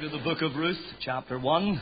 To the book of Ruth, chapter 1,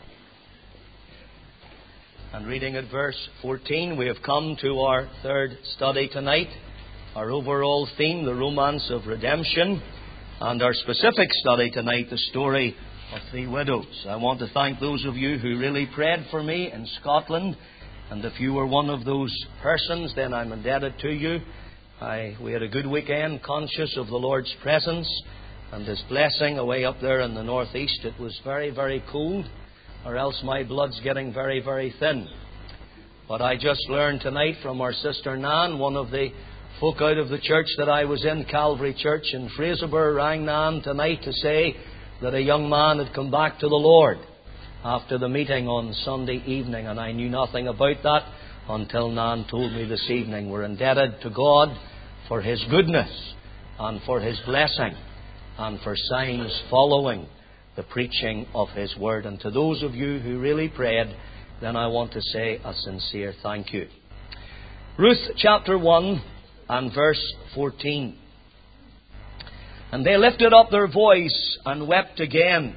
and reading at verse 14, we have come to our third study tonight. Our overall theme, the romance of redemption, and our specific study tonight, the story of three widows. I want to thank those of you who really prayed for me in Scotland, and if you were one of those persons, then I'm indebted to you. We had a good weekend, conscious of the Lord's presence and His blessing away up there in the northeast. It was very, very cold, or else my blood's getting very, very thin. But I just learned tonight from our sister Nan, one of the folk out of the church that I was in, Calvary Church in Fraserburgh, rang Nan tonight to say that a young man had come back to the Lord after the meeting on Sunday evening, and I knew nothing about that until Nan told me this evening. We're indebted to God for His goodness and for His blessing, and for signs following the preaching of His Word. And to those of you who really prayed, then I want to say a sincere thank you. Ruth chapter 1 and verse 14. And they lifted up their voice and wept again.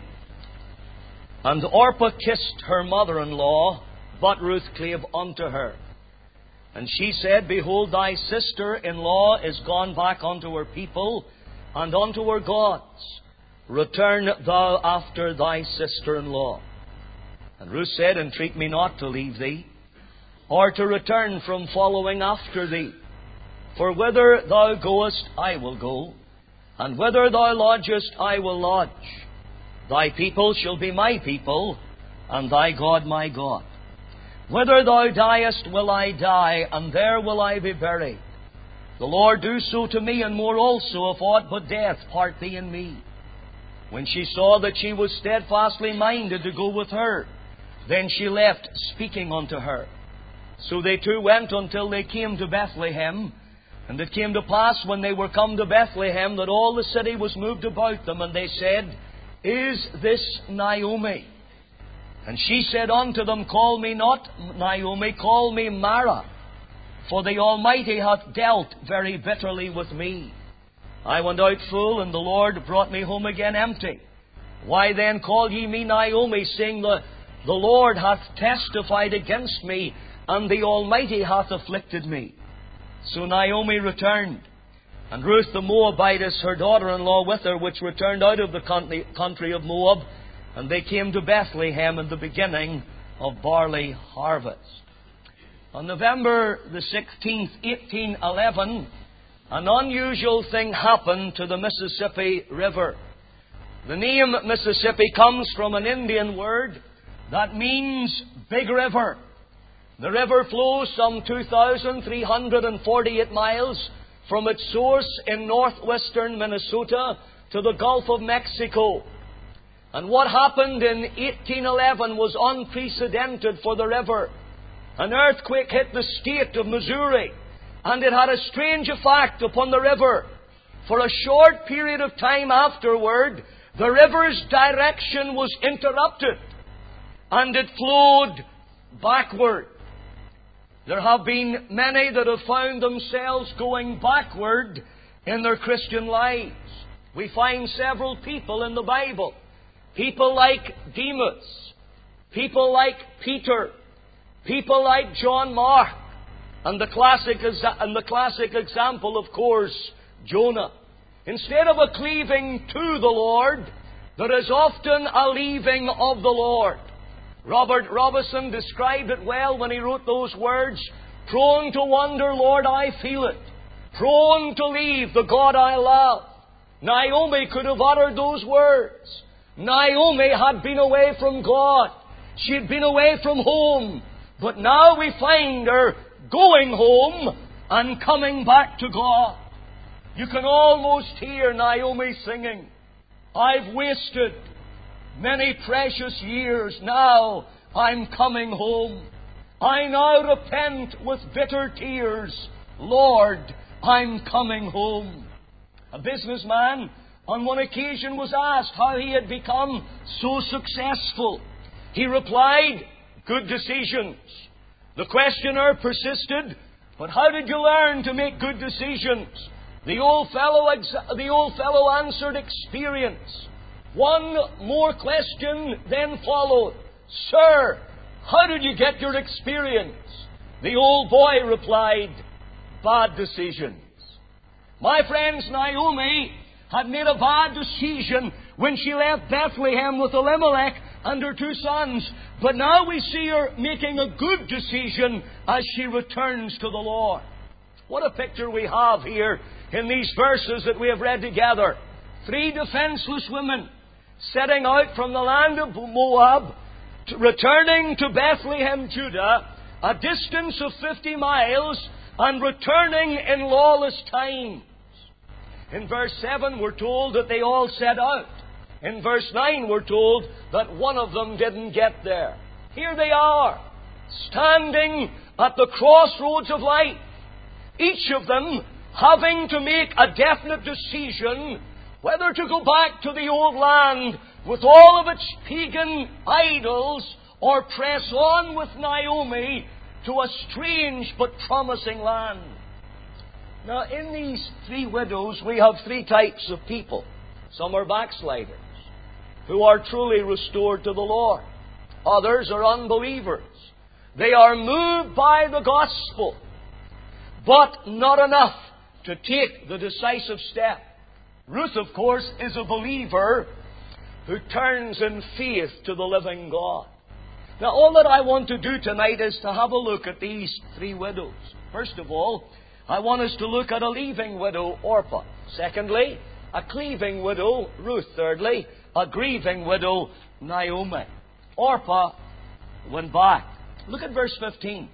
And Orpah kissed her mother-in-law, but Ruth clave unto her. And she said, Behold, thy sister-in-law is gone back unto her people, and unto her gods. Return thou after thy sister-in-law. And Ruth said, Entreat me not to leave thee, or to return from following after thee. For whither thou goest, I will go, and whither thou lodgest, I will lodge. Thy people shall be my people, and thy God my God. Whither thou diest will I die, and there will I be buried. The Lord do so to me, and more also, if aught but death part thee and me. When she saw that she was steadfastly minded to go with her, then she left, speaking unto her. So they two went until they came to Bethlehem. And it came to pass, when they were come to Bethlehem, that all the city was moved about them, and they said, Is this Naomi? And she said unto them, Call me not Naomi, call me Mara. For the Almighty hath dealt very bitterly with me. I went out full, and the Lord brought me home again empty. Why then call ye me Naomi, seeing the Lord hath testified against me, and the Almighty hath afflicted me? So Naomi returned, and Ruth the Moabitess, her daughter-in-law, with her, which returned out of the country of Moab, and they came to Bethlehem in the beginning of barley harvest. On November the 16th, 1811, an unusual thing happened to the Mississippi River. The name Mississippi comes from an Indian word that means big river. The river flows some 2,348 miles from its source in northwestern Minnesota to the Gulf of Mexico. And what happened in 1811 was unprecedented for the river. An earthquake hit the state of Missouri, and it had a strange effect upon the river. For a short period of time afterward, the river's direction was interrupted, and it flowed backward. There have been many that have found themselves going backward in their Christian lives. We find several people in the Bible. People like Demas, people like Peter, people like John Mark, and the classic example, of course, Jonah. Instead of a cleaving to the Lord, there is often a leaving of the Lord. Robert Robison described it well when he wrote those words, Prone to wander, Lord, I feel it. Prone to leave the God I love. Naomi could have uttered those words. Naomi had been away from God. She had been away from home. But now we find her going home and coming back to God. You can almost hear Naomi singing, I've wasted many precious years. Now I'm coming home. I now repent with bitter tears. Lord, I'm coming home. A businessman on one occasion was asked how he had become so successful. He replied, Good decisions. The questioner persisted, But how did you learn to make good decisions? The old fellow answered, Experience. One more question then followed. Sir, how did you get your experience? The old boy replied, bad decisions. My friends, Naomi had made a bad decision when she left Bethlehem with Elimelech and her two sons. But now we see her making a good decision as she returns to the Lord. What a picture we have here in these verses that we have read together. 3 defenseless women setting out from the land of Moab, returning to Bethlehem, Judah, a distance of 50 miles, and returning in lawless times. In verse 7 we're told that they all set out. In verse 9 we're told that one of them didn't get there. Here they are, standing at the crossroads of life. Each of them having to make a definite decision whether to go back to the old land with all of its pagan idols or press on with Naomi to a strange but promising land. Now, in these 3 widows, we have 3 types of people. Some are backsliders, who are truly restored to the Lord. Others are unbelievers. They are moved by the gospel, but not enough to take the decisive step. Ruth, of course, is a believer who turns in faith to the living God. Now, all that I want to do tonight is to have a look at these 3 widows. First of all, I want us to look at a leaving widow, Orpah. Secondly, a cleaving widow, Ruth. Thirdly, a grieving widow, Naomi. Orpah went back. Look at verse 15.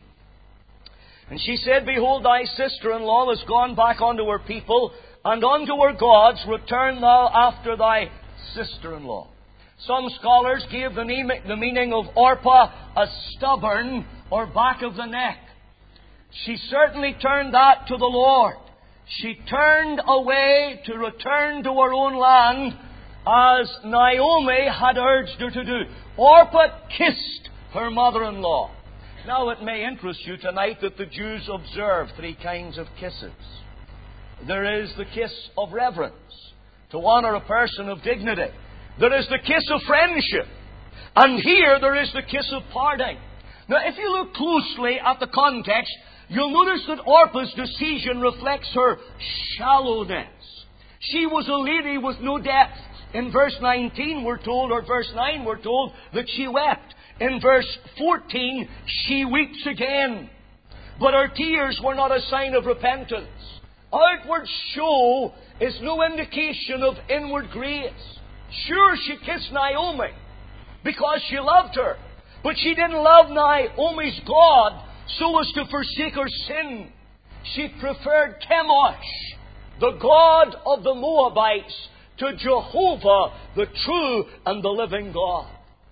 And she said, Behold, thy sister-in-law is gone back unto her people, and unto her gods. Return thou after thy sister-in-law. Some scholars give the meaning of Orpah as stubborn or back of the neck. She certainly turned that to the Lord. She turned away to return to her own land as Naomi had urged her to do. Orpah kissed her mother-in-law. Now it may interest you tonight that the Jews observe 3 kinds of kisses. There is the kiss of reverence, to honor a person of dignity. There is the kiss of friendship. And here there is the kiss of parting. Now, if you look closely at the context, you'll notice that Orpah's decision reflects her shallowness. She was a lady with no depth. In verse 19 we're told, or verse 9 we're told, that she wept. In verse 14, she weeps again. But her tears were not a sign of repentance. Outward show is no indication of inward grace. Sure, she kissed Naomi because she loved her. But she didn't love Naomi's God so as to forsake her sin. She preferred Chemosh, the god of the Moabites, to Jehovah, the true and the living God.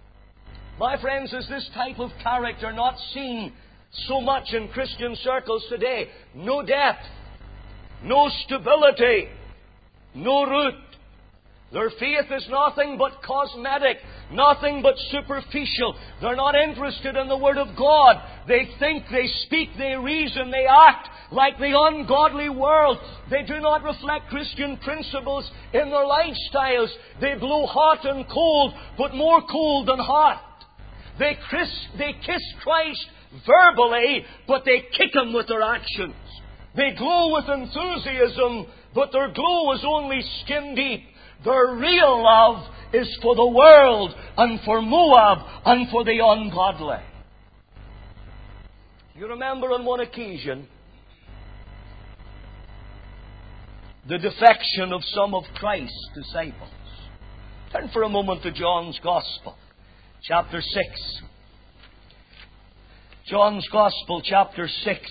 My friends, is this type of character not seen so much in Christian circles today? No depth, no stability, no root. Their faith is nothing but cosmetic, nothing but superficial. They're not interested in the Word of God. They think, they speak, they reason, they act like the ungodly world. They do not reflect Christian principles in their lifestyles. They blow hot and cold, but more cold than hot. They kiss Christ verbally, but they kick Him with their actions. They glow with enthusiasm, but their glow is only skin deep. Their real love is for the world and for Moab and for the ungodly. You remember on one occasion the defection of some of Christ's disciples. Turn for a moment to John's Gospel, chapter 6. John's Gospel, chapter 6.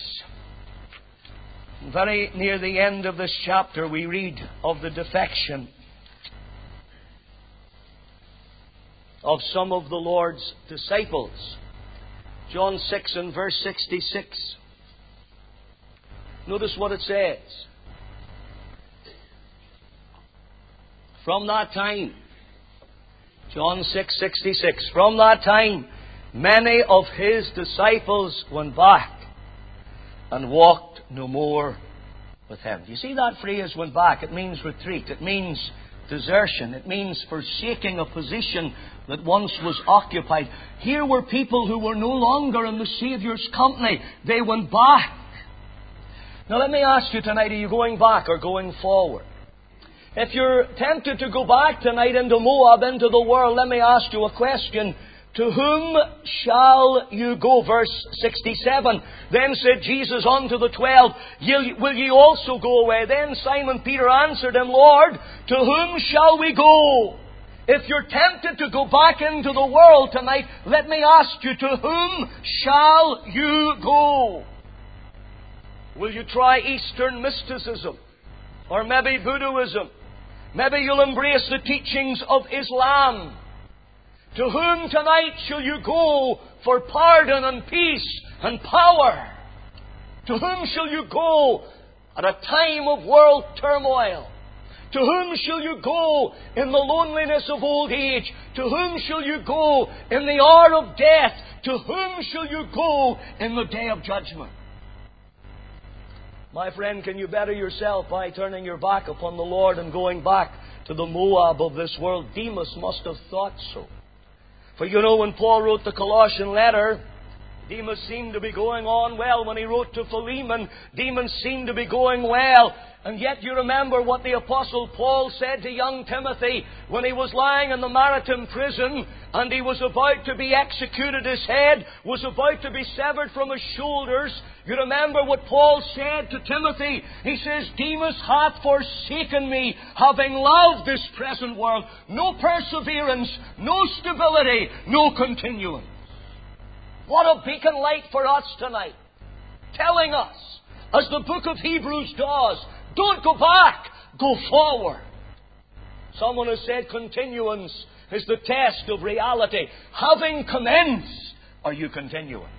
Very near the end of this chapter, we read of the defection of some of the Lord's disciples. John 6 and verse 66. Notice what it says. From that time, John 6:66, from that time, many of His disciples went back and walked no more with Him. Do you see that phrase, went back? It means retreat. It means desertion. It means forsaking a position that once was occupied. Here were people who were no longer in the Saviour's company. They went back. Now let me ask you tonight, are you going back or going forward? If you're tempted to go back tonight into Moab, into the world, let me ask you a question. To whom shall you go? Verse 67. Then said Jesus unto the 12, Will ye also go away? Then Simon Peter answered him, Lord, to whom shall we go? If you're tempted to go back into the world tonight, let me ask you, to whom shall you go? Will you try Eastern mysticism? Or maybe Buddhism? Maybe you'll embrace the teachings of Islam. To whom tonight shall you go for pardon and peace and power? To whom shall you go at a time of world turmoil? To whom shall you go in the loneliness of old age? To whom shall you go in the hour of death? To whom shall you go in the day of judgment? My friend, can you better yourself by turning your back upon the Lord and going back to the Moab of this world? Demas must have thought so. For you know, when Paul wrote the Colossian letter, Demas seemed to be going on well. When he wrote to Philemon, Demas seemed to be going well. And yet you remember what the Apostle Paul said to young Timothy when he was lying in the Maritime prison and he was about to be executed. His head was about to be severed from his shoulders. You remember what Paul said to Timothy. He says, Demas hath forsaken me, having loved this present world. No perseverance, no stability, no continuance. What a beacon light for us tonight. Telling us, as the book of Hebrews does, don't go back, go forward. Someone has said continuance is the test of reality. Having commenced, are you continuing?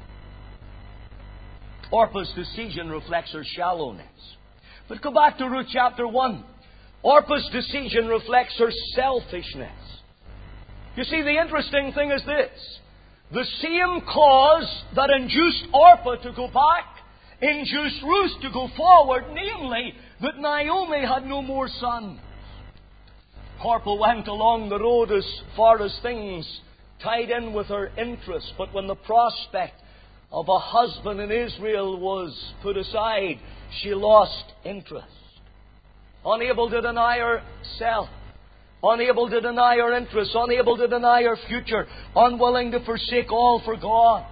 Orpah's decision reflects her shallowness. But go back to Ruth chapter 1. Orpah's decision reflects her selfishness. You see, the interesting thing is this. The same cause that induced Orpah to go back induced Ruth to go forward, namely that Naomi had no more sons. Orpah went along the road as far as things tied in with her interests, but when the prospect of a husband in Israel was put aside, she lost interest. Unable to deny herself, unable to deny her interests, unable to deny her future, unwilling to forsake all for God.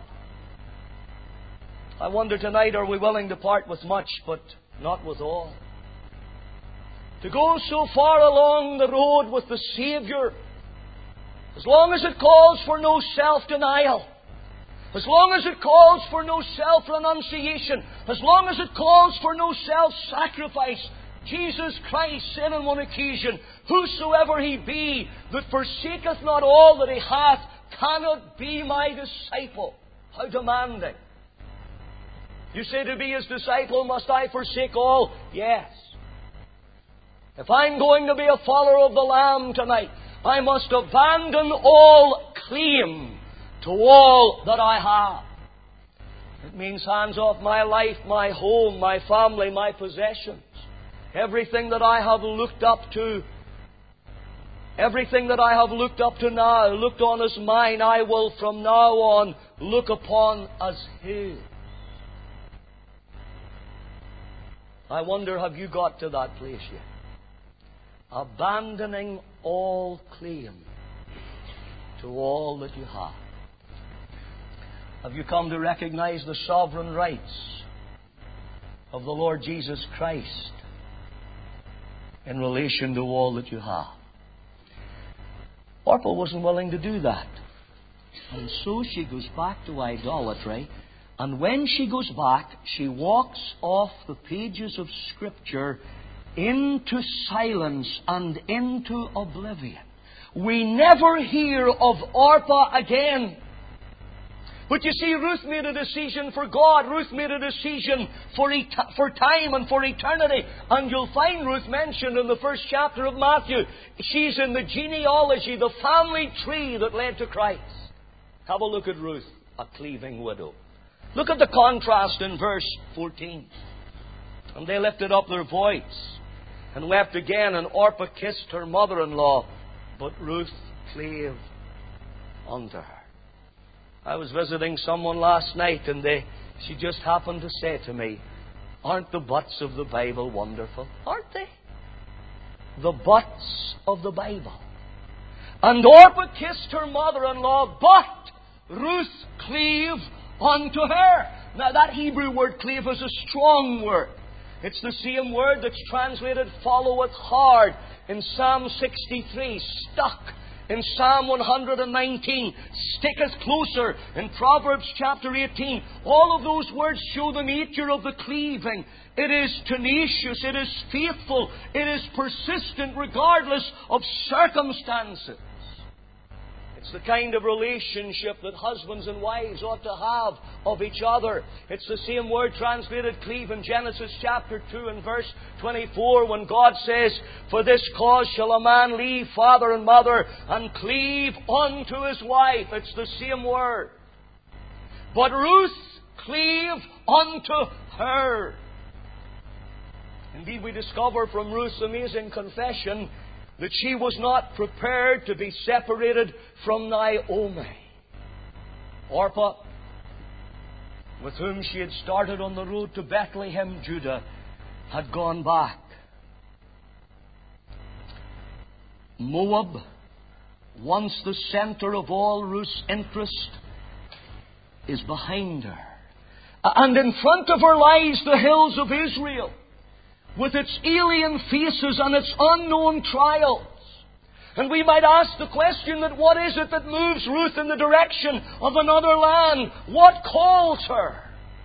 I wonder tonight, are we willing to part with much, but not with all? To go so far along the road with the Saviour, as long as it calls for no self-denial, as long as it calls for no self-renunciation, as long as it calls for no self-sacrifice, Jesus Christ said on one occasion, Whosoever he be that forsaketh not all that he hath cannot be my disciple. How demanding. You say, to be his disciple, must I forsake all? Yes. If I'm going to be a follower of the Lamb tonight, I must abandon all claim to all that I have. It means hands off my life, my home, my family, my possessions. Everything that I have looked up to, everything that I have looked up to now, looked on as mine, I will from now on look upon as His. I wonder, have you got to that place yet? Abandoning all claim to all that you have. Have you come to recognize the sovereign rights of the Lord Jesus Christ in relation to all that you have? Orpah wasn't willing to do that. And so she goes back to idolatry. And when she goes back, she walks off the pages of Scripture into silence and into oblivion. We never hear of Orpah again. But you see, Ruth made a decision for God. Ruth made a decision for time and for eternity. And you'll find Ruth mentioned in the first chapter of Matthew. She's in the genealogy, the family tree that led to Christ. Have a look at Ruth, a cleaving widow. Look at the contrast in verse 14. And they lifted up their voice and wept again, and Orpah kissed her mother-in-law, but Ruth clave unto her. I was visiting someone last night, and she just happened to say to me, aren't the buts of the Bible wonderful? Aren't they? The buts of the Bible. And Orpah kissed her mother-in-law, but Ruth clave unto her. Now that Hebrew word clave is a strong word. It's the same word that's translated followeth hard in Psalm 63, stuck in Psalm 119, sticketh closer in Proverbs chapter 18. All of those words show the nature of the cleaving. It is tenacious, it is faithful, it is persistent regardless of circumstances. It's the kind of relationship that husbands and wives ought to have of each other. It's the same word translated cleave in Genesis chapter 2 and verse 24 when God says, for this cause shall a man leave father and mother and cleave unto his wife. It's the same word. But Ruth cleave unto her. Indeed, we discover from Ruth's amazing confession that she was not prepared to be separated from Naomi. Orpah, with whom she had started on the road to Bethlehem, Judah, had gone back. Moab, once the center of all Ruth's interest, is behind her. And in front of her lies the hills of Israel, with its alien faces and its unknown trials. And we might ask the question that what is it that moves Ruth in the direction of another land? What calls her?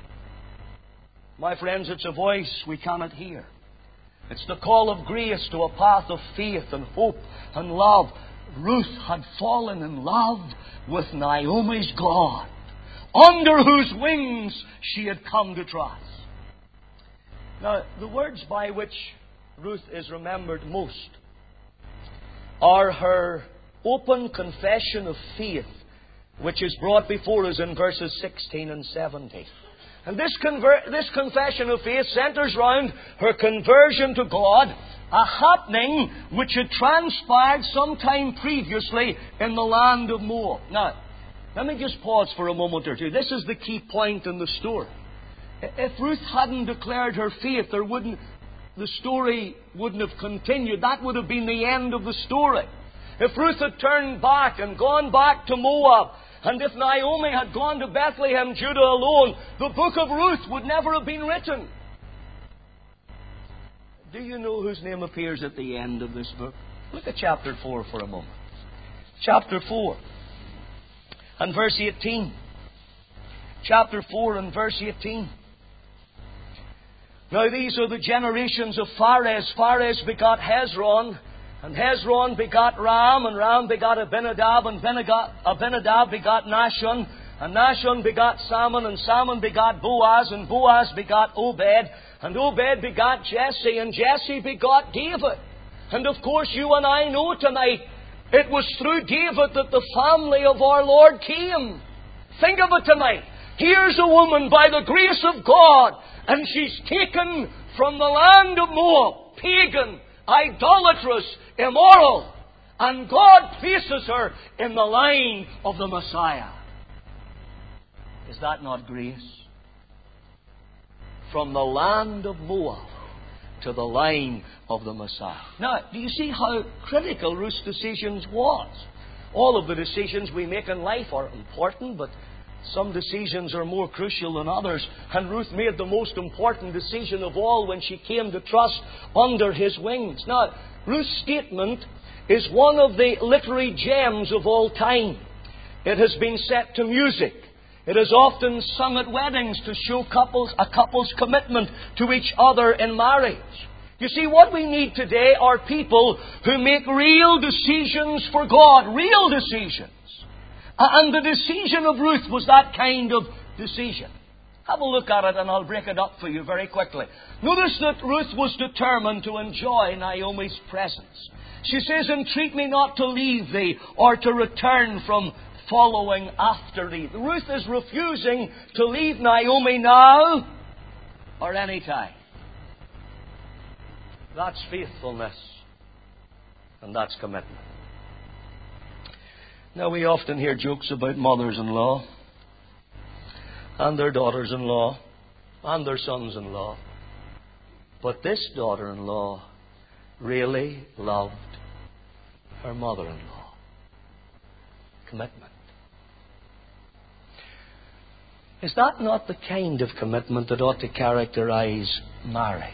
My friends, it's a voice we cannot hear. It's the call of grace to a path of faith and hope and love. Ruth had fallen in love with Naomi's God, under whose wings she had come to trust. Now, the words by which Ruth is remembered most are her open confession of faith, which is brought before us in verses 16 and 17. And this confession of faith centers round her conversion to God, a happening which had transpired sometime previously in the land of Moab. Now, let me just pause for a moment or two. This is the key point in the story. If Ruth hadn't declared her faith, the story wouldn't have continued. That would have been the end of the story. If Ruth had turned back and gone back to Moab, and if Naomi had gone to Bethlehem, Judah alone, the book of Ruth would never have been written. Do you know whose name appears at the end of this book? Look at chapter 4 for a moment. Chapter 4 and verse 18. Chapter 4 and verse 18. Now these are the generations of Phares. Phares begot Hezron, and Hezron begot Ram, and Ram begot Abinadab, and Abinadab begot Nahshon, and Nahshon begot Salmon, and Salmon begot Boaz, and Boaz begot Obed, and Obed begot Jesse, and Jesse begot David. And of course you and I know tonight, it was through David that the family of our Lord came. Think of it tonight. Here's a woman by the grace of God, and she's taken from the land of Moab, pagan, idolatrous, immoral, and God places her in the line of the Messiah. Is that not grace? From the land of Moab to the line of the Messiah. Now, do you see how critical Ruth's decisions was? All of the decisions we make in life are important, but some decisions are more crucial than others. And Ruth made the most important decision of all when she came to trust under His wings. Now, Ruth's statement is one of the literary gems of all time. It has been set to music. It is often sung at weddings to show a couple's commitment to each other in marriage. You see, what we need today are people who make real decisions for God. Real decisions. And the decision of Ruth was that kind of decision. Have a look at it and I'll break it up for you very quickly. Notice that Ruth was determined to enjoy Naomi's presence. She says, entreat me not to leave thee or to return from following after thee. Ruth is refusing to leave Naomi now or any time. That's faithfulness. And that's commitment. Now, we often hear jokes about mothers-in-law and their daughters-in-law and their sons-in-law. But this daughter-in-law really loved her mother-in-law. Commitment. Is that not the kind of commitment that ought to characterize marriage?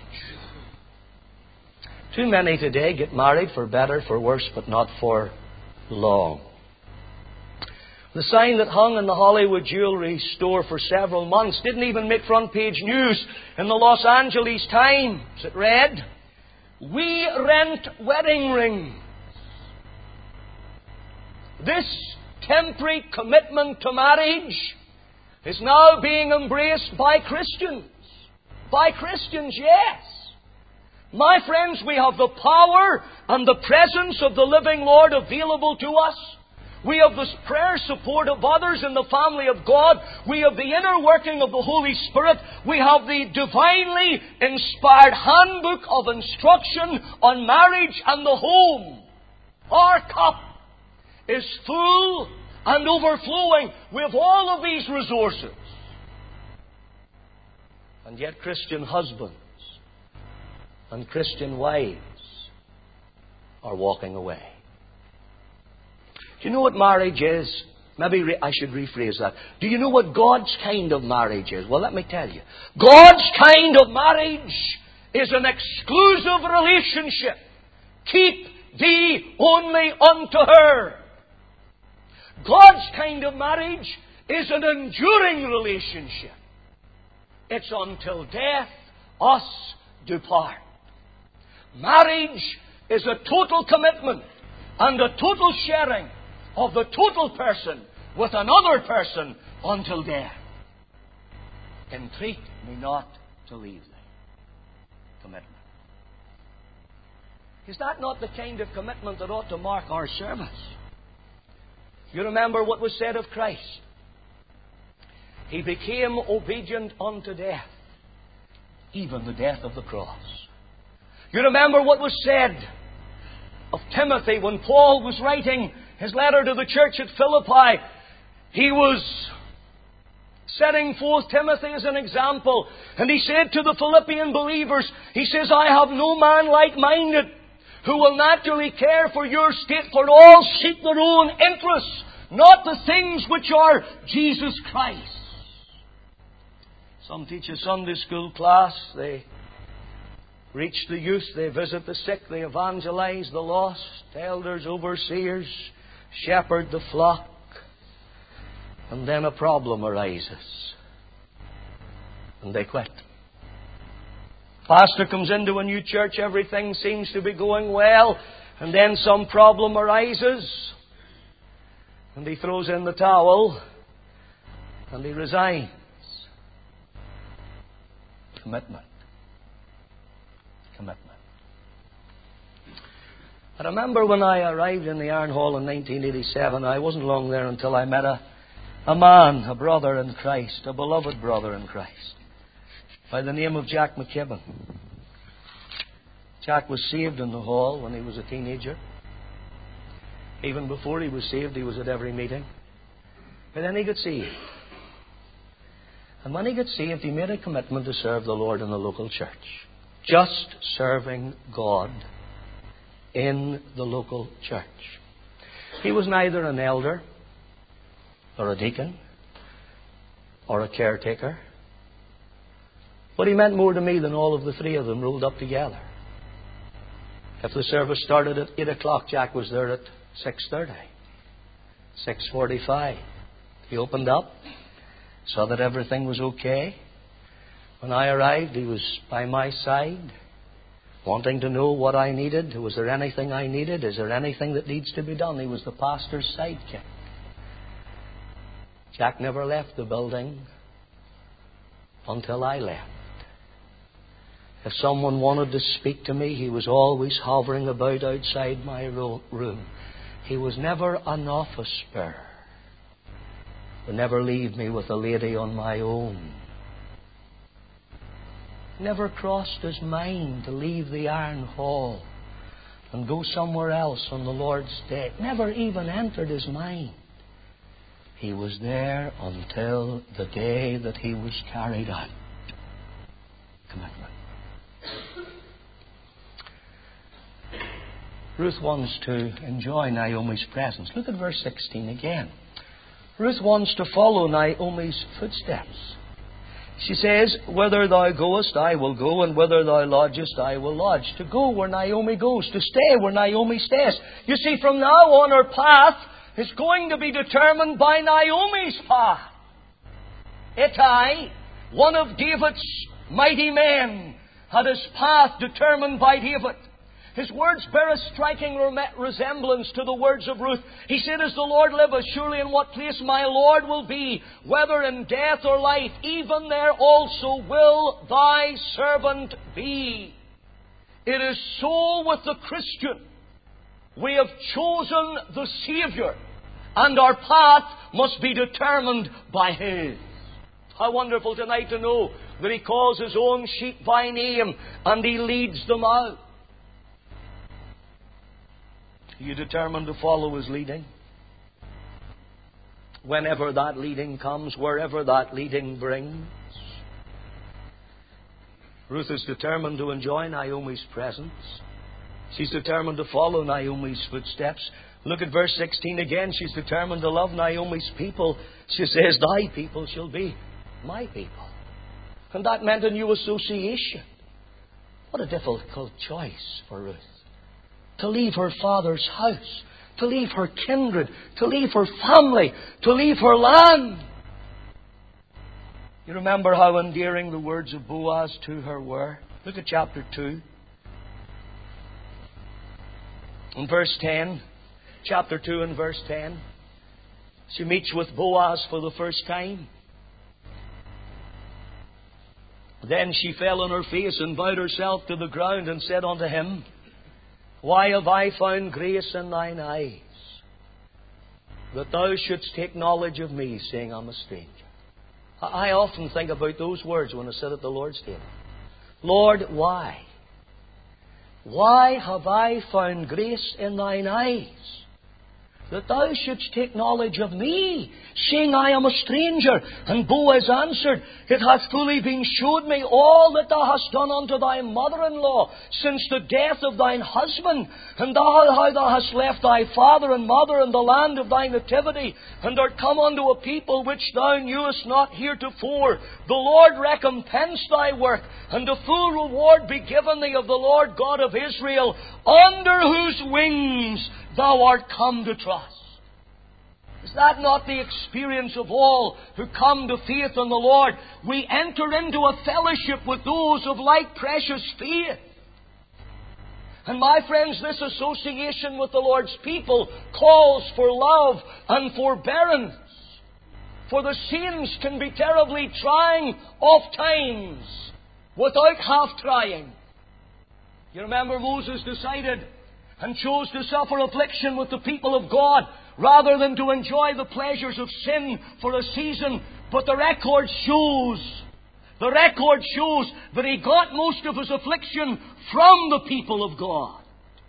Too many today get married for better, for worse, but not for long. The sign that hung in the Hollywood jewelry store for several months didn't even make front page news in the Los Angeles Times. It read, "We rent wedding rings." This temporary commitment to marriage is now being embraced by Christians. By Christians, yes. My friends, we have the power and the presence of the living Lord available to us. We have the prayer support of others in the family of God. We have the inner working of the Holy Spirit. We have the divinely inspired handbook of instruction on marriage and the home. Our cup is full and overflowing with all of these resources. And yet Christian husbands and Christian wives are walking away. Do you know what marriage is? Maybe I should rephrase that. Do you know what God's kind of marriage is? Well, let me tell you. God's kind of marriage is an exclusive relationship. Keep thee only unto her. God's kind of marriage is an enduring relationship. It's until death us do part. Marriage is a total commitment and a total sharing of the total person with another person until death. Entreat me not to leave thee. Commitment. Is that not the kind of commitment that ought to mark our service? You remember what was said of Christ. He became obedient unto death, even the death of the cross. You remember what was said of Timothy when Paul was writing his letter to the church at Philippi. He was setting forth Timothy as an example. And he said to the Philippian believers, he says, "I have no man like-minded who will naturally care for your state, for all seek their own interests, not the things which are Jesus Christ." Some teach a Sunday school class. They reach the youth. They visit the sick. They evangelize the lost. Elders, overseers, shepherd the flock. And then a problem arises. And they quit. Pastor comes into a new church. Everything seems to be going well. And then some problem arises. And he throws in the towel. And he resigns. Commitment. Commitment. I remember when I arrived in the Iron Hall in 1987, I wasn't long there until I met a man, a brother in Christ, a beloved brother in Christ, by the name of Jack McKibben. Jack was saved in the hall when he was a teenager. Even before he was saved, he was at every meeting. But then he got saved. And when he got saved, he made a commitment to serve the Lord in the local church. Just serving God in the local church. He was neither an elder or a deacon or a caretaker. But he meant more to me than all of the three of them rolled up together. If the service started at 8 o'clock, Jack was there at 6:30, 6:45. He opened up, saw that everything was okay. When I arrived, he was by my side, wanting to know what I needed. Was there anything I needed? Is there anything that needs to be done? He was the pastor's sidekick. Jack never left the building until I left. If someone wanted to speak to me, he was always hovering about outside my room. He was never an office bearer. Would never leave me with a lady on my own. Never crossed his mind to leave the iron hall and go somewhere else on the Lord's day. Never even entered his mind. He was there until the day that he was carried out. Commitment. Ruth wants to enjoy Naomi's presence. Look at verse 16 again. Ruth wants to follow Naomi's footsteps. She says, "Whither thou goest, I will go, and whither thou lodgest, I will lodge." To go where Naomi goes, to stay where Naomi stays. You see, from now on, her path is going to be determined by Naomi's path. Ittai, one of David's mighty men, had his path determined by David. His words bear a striking resemblance to the words of Ruth. He said, "As the Lord liveth, surely in what place my Lord will be, whether in death or life, even there also will thy servant be." It is so with the Christian. We have chosen the Saviour, and our path must be determined by His. How wonderful tonight to know that He calls His own sheep by name and He leads them out. Are you determined to follow His leading? Whenever that leading comes, wherever that leading brings. Ruth is determined to enjoy Naomi's presence. She's determined to follow Naomi's footsteps. Look at verse 16 again. She's determined to love Naomi's people. She says, "Thy people shall be my people." And that meant a new association. What a difficult choice for Ruth. To leave her father's house, to leave her kindred, to leave her family, to leave her land. You remember how endearing the words of Boaz to her were? Look at chapter 2. In verse 10, chapter 2 and verse 10, she meets with Boaz for the first time. Then she fell on her face and bowed herself to the ground and said unto him, "Why have I found grace in thine eyes, that thou shouldst take knowledge of me, saying I'm a stranger?" I often think about those words when I sit at the Lord's table. Lord, why? Why have I found grace in thine eyes, that thou shouldst take knowledge of me, saying I am a stranger? And Boaz answered, "It hath fully been showed me all that thou hast done unto thy mother-in-law since the death of thine husband, and how thou hast left thy father and mother in the land of thy nativity, and art come unto a people which thou knewest not heretofore. The Lord recompense thy work, and a full reward be given thee of the Lord God of Israel, under whose wings thou art come to trust." Is that not the experience of all who come to faith in the Lord? We enter into a fellowship with those of like precious faith. And my friends, this association with the Lord's people calls for love and forbearance. For the saints can be terribly trying oft times without half trying. You remember Moses decided and chose to suffer affliction with the people of God rather than to enjoy the pleasures of sin for a season. But the record shows that he got most of his affliction from the people of God.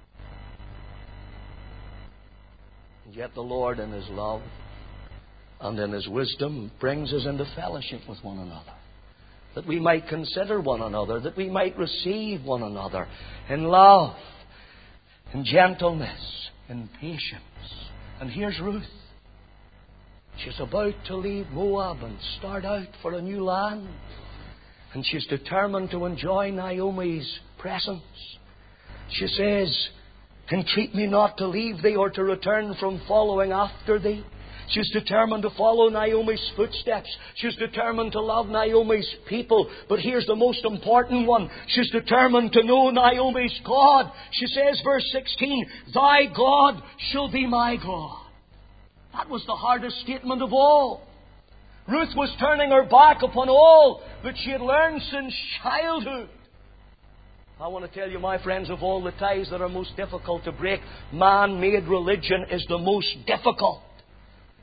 And yet the Lord in His love and in His wisdom brings us into fellowship with one another, that we might consider one another, that we might receive one another in love, in gentleness, in patience. And here's Ruth. She's about to leave Moab and start out for a new land. And she's determined to enjoy Naomi's presence. She says, "Entreat me not to leave thee or to return from following after thee." She's determined to follow Naomi's footsteps. She's determined to love Naomi's people. But here's the most important one. She's determined to know Naomi's God. She says, verse 16, "Thy God shall be my God." That was the hardest statement of all. Ruth was turning her back upon all that she had learned since childhood. I want to tell you, my friends, of all the ties that are most difficult to break, man-made religion is the most difficult.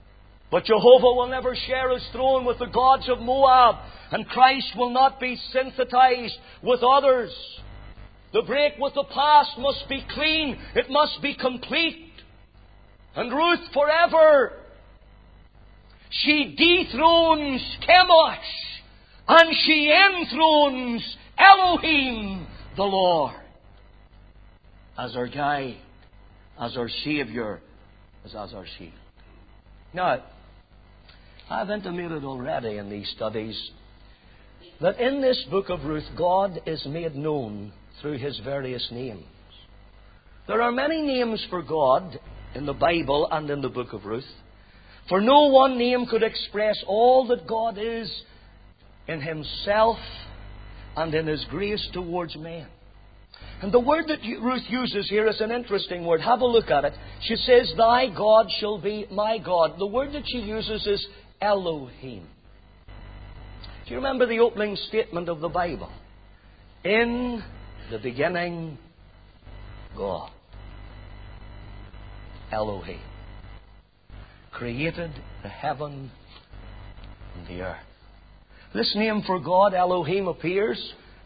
But Jehovah will never share His throne with the gods of Moab, and Christ will not be synthetized with others. The break with the past must be clean. It must be complete. And Ruth forever, she dethrones Chemosh, and she enthrones Elohim, the Lord, as our guide, as our Savior, as our shield. Now, I've intimated already in these studies that in this book of Ruth, God is made known through His various names. There are many names for God in the Bible and in the book of Ruth, for no one name could express all that God is in Himself and in His grace towards men. And the word that Ruth uses here is an interesting word. Have a look at it. She says, "Thy God shall be my God." The word that she uses is Elohim. Do you remember the opening statement of the Bible? In the beginning, God. Elohim. Created the heaven and the earth. This name for God, Elohim, appears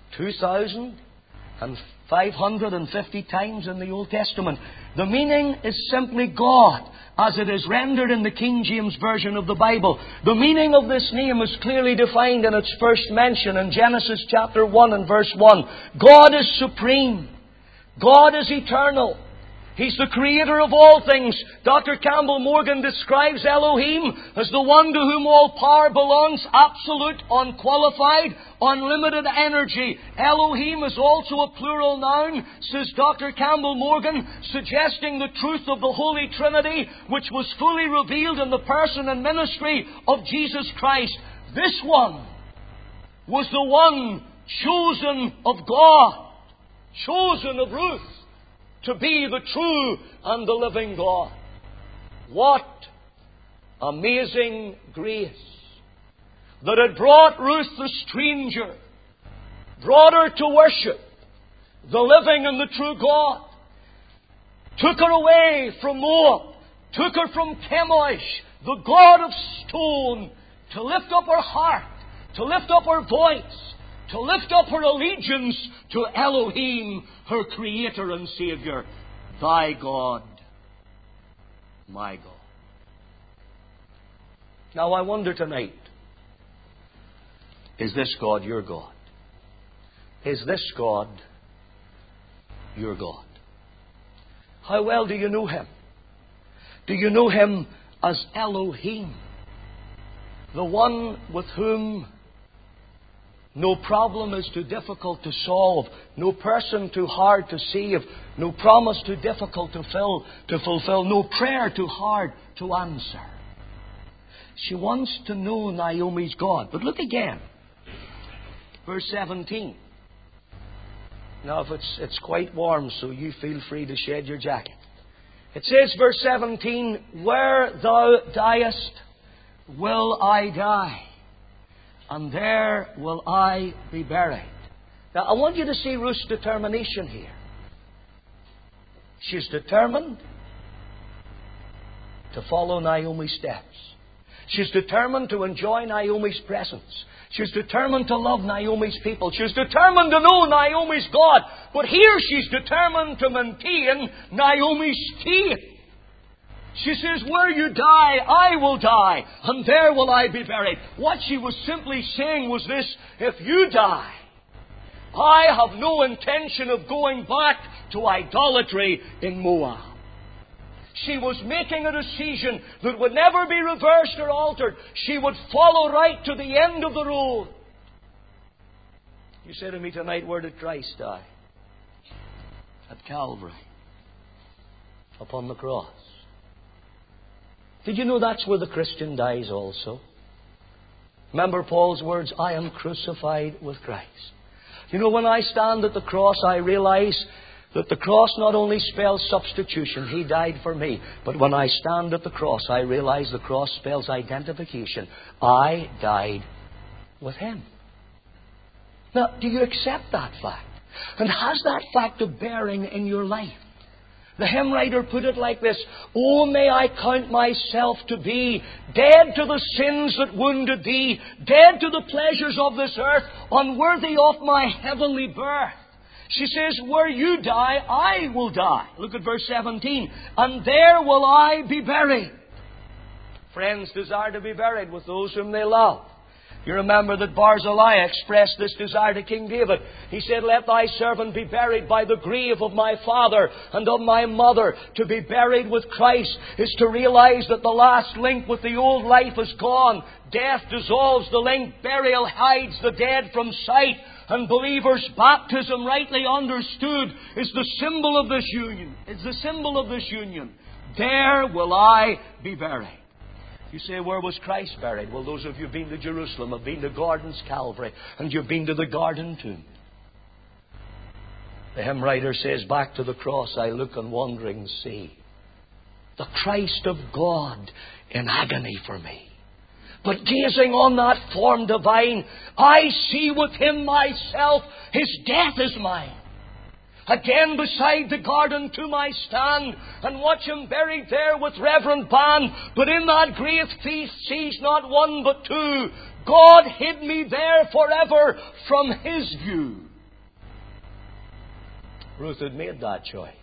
2,550 times in the Old Testament. The meaning is simply God, as it is rendered in the King James Version of the Bible. The meaning of this name is clearly defined in its first mention in Genesis chapter 1 and verse 1. God is supreme. God is eternal. He's the creator of all things. Dr. Campbell Morgan describes Elohim as the one to whom all power belongs, absolute, unqualified, unlimited energy. Elohim is also a plural noun, says Dr. Campbell Morgan, suggesting the truth of the Holy Trinity, which was fully revealed in the person and ministry of Jesus Christ. This one was the one chosen of God, chosen of Ruth, to be the true and the living God. What amazing grace that had brought Ruth the stranger, brought her to worship the living and the true God, took her away from Moab, took her from Chemosh, the God of stone, to lift up her heart, to lift up her voice, to lift up her allegiance to Elohim, her Creator and Savior. Thy God, my God. Now I wonder tonight, is this God your God? Is this God your God? How well do you know Him? Do you know Him as Elohim? The one with whom no problem is too difficult to solve, no person too hard to save, no promise too difficult to fulfill, no prayer too hard to answer. She wants to know Naomi's God. But look again. Verse 17. Now, if it's quite warm, so you feel free to shed your jacket. It says, verse 17, "Where thou diest, will I die, and there will I be buried." Now, I want you to see Ruth's determination here. She's determined to follow Naomi's steps. She's determined to enjoy Naomi's presence. She's determined to love Naomi's people. She's determined to know Naomi's God. But here she's determined to maintain Naomi's faith. She says, "Where you die, I will die, and there will I be buried." What she was simply saying was this: if you die, I have no intention of going back to idolatry in Moab. She was making a decision that would never be reversed or altered. She would follow right to the end of the road. You say to me tonight, where did Christ die? At Calvary, upon the cross. Did you know that's where the Christian dies also? Remember Paul's words, "I am crucified with Christ." You know, when I stand at the cross, I realize that the cross not only spells substitution, He died for me. But when I stand at the cross, I realize the cross spells identification. I died with Him. Now, do you accept that fact? And has that fact a bearing in your life? The hymn writer put it like this: "Oh, may I count myself to be dead to the sins that wounded Thee, dead to the pleasures of this earth, unworthy of my heavenly birth." She says, "Where You die, I will die." Look at verse 17. "And there will I be buried." Friends desire to be buried with those whom they love. You remember that Barzillai expressed this desire to King David. He said, "Let Thy servant be buried by the grave of my father and of my mother." To be buried with Christ is to realize that the last link with the old life is gone. Death dissolves the link. Burial hides the dead from sight. And believers' baptism, rightly understood, is the symbol of this union. It's the symbol of this union. There will I be buried. You say, where was Christ buried? Well, those of you who've been to Jerusalem have been to Gordon's Calvary, and you've been to the Garden Tomb. The hymn writer says, "Back to the cross I look and wondering see the Christ of God in agony for me. But gazing on that form divine, I see with Him myself. His death is mine. Again beside the garden tomb I stand, and watch Him buried there with reverent ban. But in that grave sees not one but two. God hid me there forever from His view." Ruth had made that choice.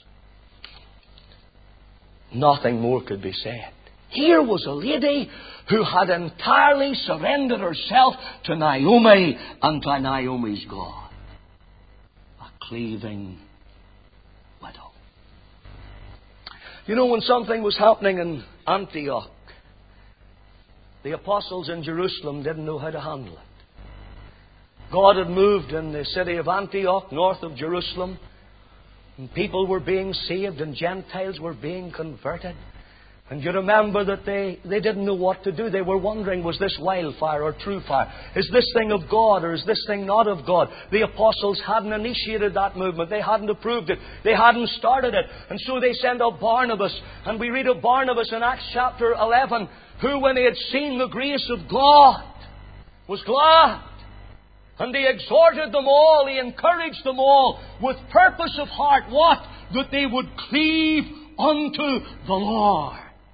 Nothing more could be said. Here was a lady who had entirely surrendered herself to Naomi and to Naomi's God. Cleaving widow. You know, when something was happening in Antioch, the apostles in Jerusalem didn't know how to handle it. God had moved in the city of Antioch, north of Jerusalem, and people were being saved and Gentiles were being converted. And you remember that they didn't know what to do. They were wondering, was this wildfire or true fire? Is this thing of God or is this thing not of God? The apostles hadn't initiated that movement. They hadn't approved it. They hadn't started it. And so they sent out Barnabas. And we read of Barnabas in Acts chapter 11, who, when he had seen the grace of God, was glad. And he exhorted them all, he encouraged them all with purpose of heart. What? That they would cleave unto the Lord.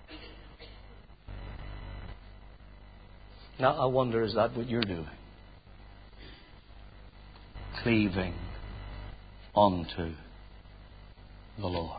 Now, I wonder, is that what you're doing? Cleaving unto the Lord.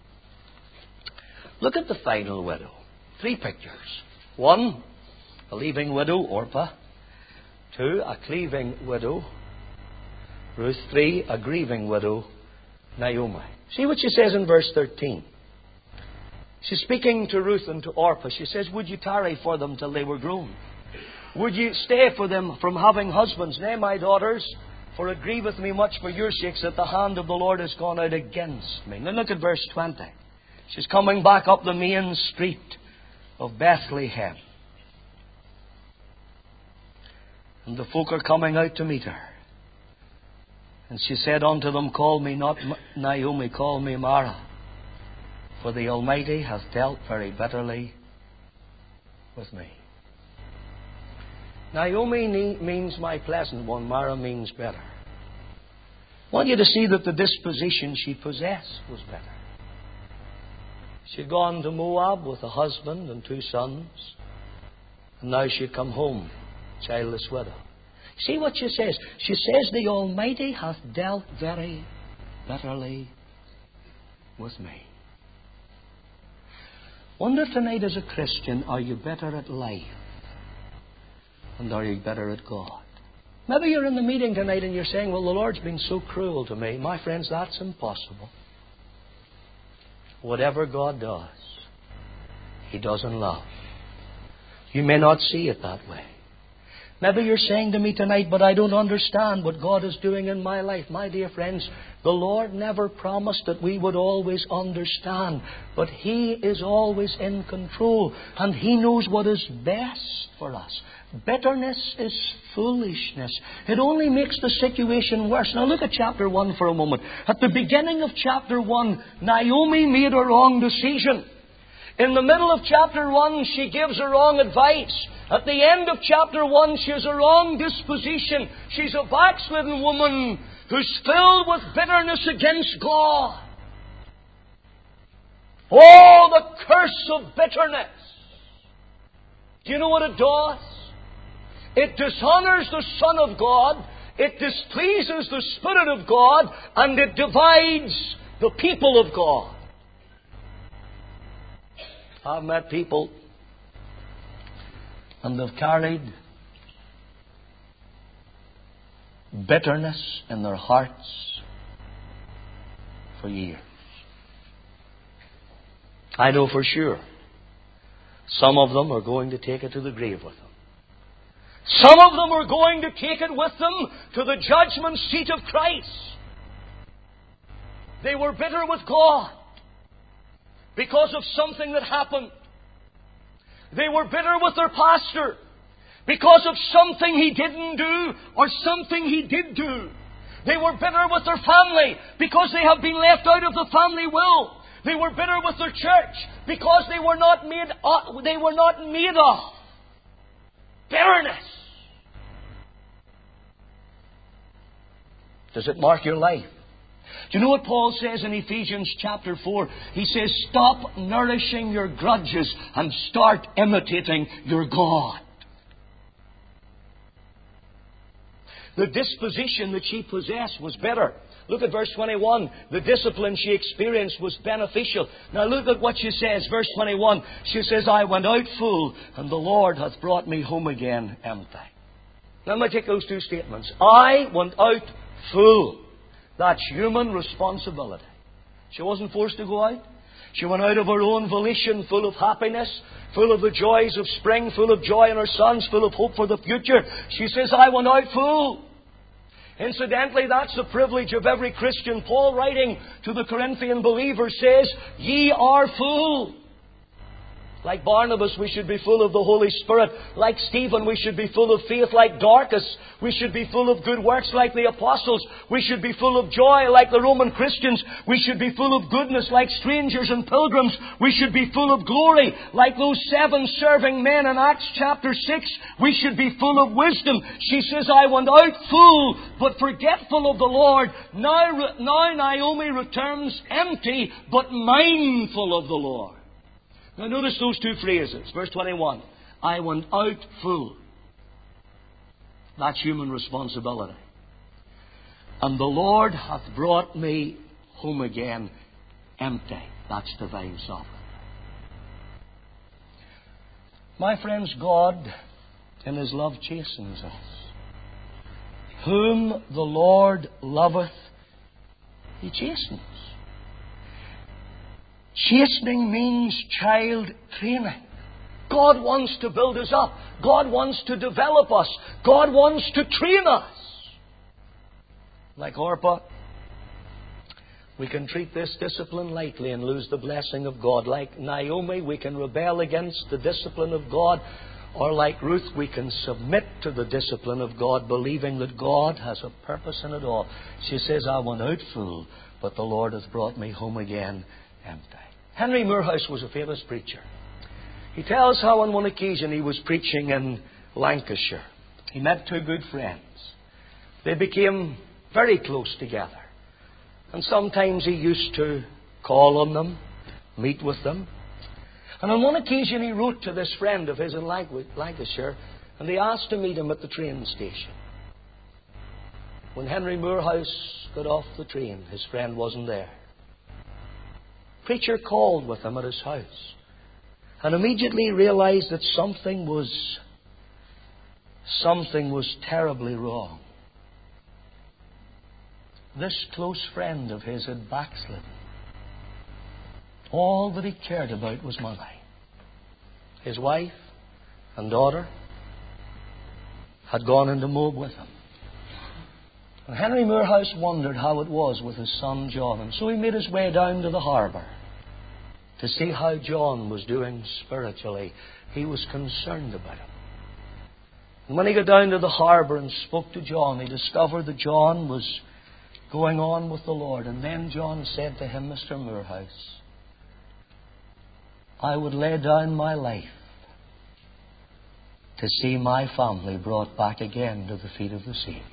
Look at the final widow. 3 pictures. 1, a leaving widow, Orpah. 2, a cleaving widow, Ruth. 3, a grieving widow, Naomi. See what she says in verse 13. She's speaking to Ruth and to Orpah. She says, "Would you tarry for them till they were grown? Would you stay for them from having husbands? Nay, my daughters, for it grieveth me much for your sakes that the hand of the Lord has gone out against me." Now look at verse 20. She's coming back up the main street of Bethlehem. And the folk are coming out to meet her. And she said unto them, "Call me not Naomi, call me Mara. For the Almighty hath dealt very bitterly with me." Naomi means my pleasant one. Mara means better. I want you to see that the disposition she possessed was better. She'd gone to Moab with a husband and 2 sons. And now she'd come home, childless widow. See what she says. She says, "The Almighty hath dealt very bitterly with me." Wonder tonight, as a Christian, are you better at life? And are you better at God? Maybe you're in the meeting tonight and you're saying, "Well, the Lord's been so cruel to me." My friends, that's impossible. Whatever God does, He does in love. You may not see it that way. Maybe you're saying to me tonight, "But I don't understand what God is doing in my life." My dear friends, the Lord never promised that we would always understand. But He is always in control. And He knows what is best for us. Bitterness is foolishness. It only makes the situation worse. Now look at chapter 1 for a moment. At the beginning of chapter 1, Naomi made a wrong decision. In the middle of chapter 1, she gives a wrong advice. At the end of chapter 1, she has a wrong disposition. She's a backslidden woman who's filled with bitterness against God. Oh, the curse of bitterness. Do you know what it does? It dishonors the Son of God, it displeases the Spirit of God, and it divides the people of God. I've met people, and they've carried bitterness in their hearts for years. I know for sure some of them are going to take it to the grave with them. Some of them are going to take it with them to the judgment seat of Christ. They were bitter with God because of something that happened. They were bitter with their pastor because of something he didn't do or something he did do. They were bitter with their family because they have been left out of the family will. They were bitter with their church because they were not made of. Bitterness. Does it mark your life? Do you know what Paul says in Ephesians chapter 4? He says, stop nourishing your grudges and start imitating your God. The disposition that she possessed was bitter. Look at verse 21. The discipline she experienced was beneficial. Now look at what she says. Verse 21. She says, I went out full, and the Lord hath brought me home again empty. Now let me take those two statements. I went out full. That's human responsibility. She wasn't forced to go out. She went out of her own volition, full of happiness, full of the joys of spring, full of joy in her sons, full of hope for the future. She says, I went out full. Incidentally, that's the privilege of every Christian. Paul, writing to the Corinthian believers, says, ye are full. Like Barnabas, we should be full of the Holy Spirit. Like Stephen, we should be full of faith. Like Dorcas, we should be full of good works like the apostles. We should be full of joy like the Roman Christians. We should be full of goodness like strangers and pilgrims. We should be full of glory like those 7 serving men in Acts chapter 6. We should be full of wisdom. She says, I went out full, but forgetful of the Lord. Now Naomi returns empty, but mindful of the Lord. Now notice those two phrases. Verse 21. I went out full. That's human responsibility. And the Lord hath brought me home again empty. That's divine sovereignty. My friends, God in His love chastens us. Whom the Lord loveth, He chastens. Chastening means child training. God wants to build us up. God wants to develop us. God wants to train us. Like Orpah, we can treat this discipline lightly and lose the blessing of God. Like Naomi, we can rebel against the discipline of God. Or like Ruth, we can submit to the discipline of God, believing that God has a purpose in it all. She says, I went out full, but the Lord hath brought me home again empty. Henry Moorhouse was a famous preacher. He tells how on one occasion he was preaching in Lancashire. He met 2 good friends. They became very close together. And sometimes he used to call on them, meet with them. And on one occasion he wrote to this friend of his in Lancashire, and he asked to meet him at the train station. When Henry Moorhouse got off the train, his friend wasn't there. Preacher called with him at his house and immediately realized that something was terribly wrong. This close friend of his had backslidden. All that he cared about was money. His wife and daughter had gone into Moab with him. And Henry Moorhouse wondered how it was with his son John. And so he made his way down to the harbour to see how John was doing spiritually. He was concerned about him. And when he got down to the harbour and spoke to John, he discovered that John was going on with the Lord. And then John said to him, Mr. Moorhouse, I would lay down my life to see my family brought back again to the feet of the Saviour.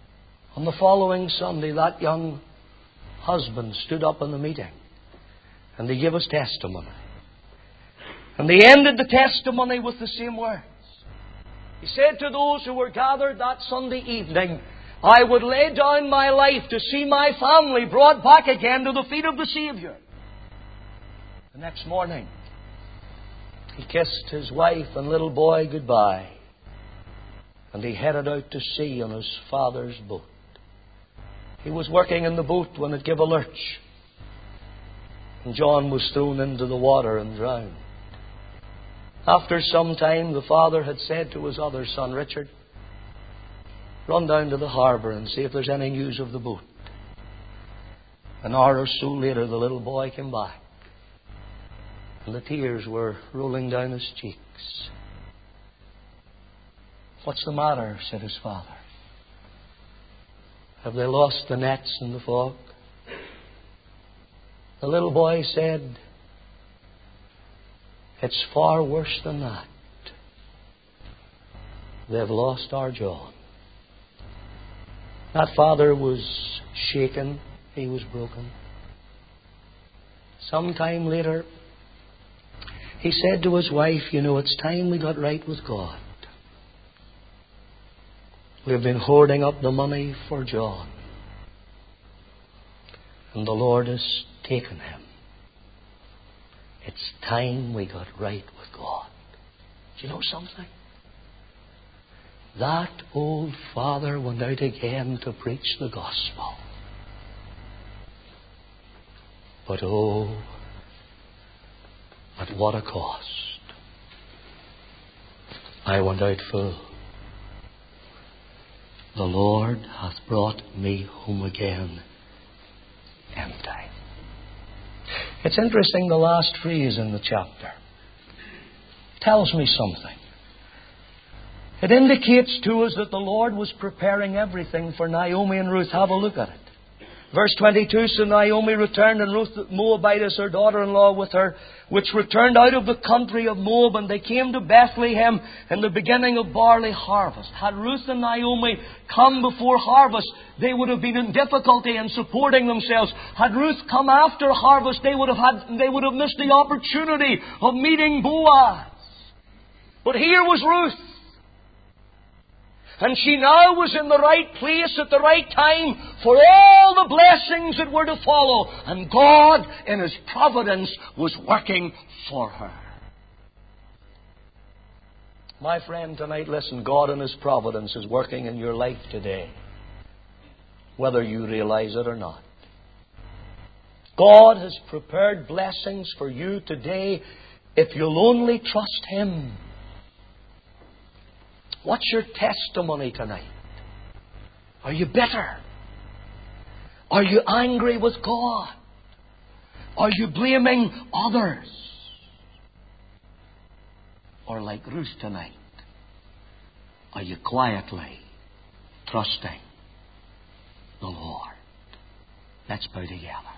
On the following Sunday, that young husband stood up in the meeting And they gave us testimony. And they ended the testimony with the same words. He said to those who were gathered that Sunday evening, I would lay down my life to see my family brought back again to the feet of the Saviour. The next morning, he kissed his wife and little boy goodbye. And he headed out to sea on his father's boat. He was working in the boat when it gave a lurch. And John was thrown into the water and drowned. After some time, the father had said to his other son, Richard, run down to the harbour and see if there's any news of the boat. An hour or so later, the little boy came back. And the tears were rolling down his cheeks. What's the matter? Said his father. Have they lost the nets in the fog? The little boy said, it's far worse than that. They've lost our John. That father was shaken. He was broken. Some time later, he said to his wife, you know, it's time we got right with God. We've been hoarding up the money for John. And the Lord has taken him. It's time we got right with God. Do you know something? That old father went out again to preach the gospel. But oh, at what a cost. I went out full. The Lord hath brought me home again empty. It's interesting, the last phrase in the chapter tells me something. It indicates to us that the Lord was preparing everything for Naomi and Ruth. Have a look at it. Verse 22, so Naomi returned, and Ruth the Moabitess, her daughter-in-law, with her, which returned out of the country of Moab, and they came to Bethlehem in the beginning of barley harvest. Had Ruth and Naomi come before harvest, they would have been in difficulty in supporting themselves. Had Ruth come after harvest, they would have missed the opportunity of meeting Boaz. But here was Ruth. And she now was in the right place at the right time for all the blessings that were to follow. And God, in His providence, was working for her. My friend, tonight, listen, God in His providence is working in your life today, whether you realize it or not. God has prepared blessings for you today if you'll only trust Him. What's your testimony tonight? Are you bitter? Are you angry with God? Are you blaming others? Or like Ruth tonight, are you quietly trusting the Lord? Let's bow together.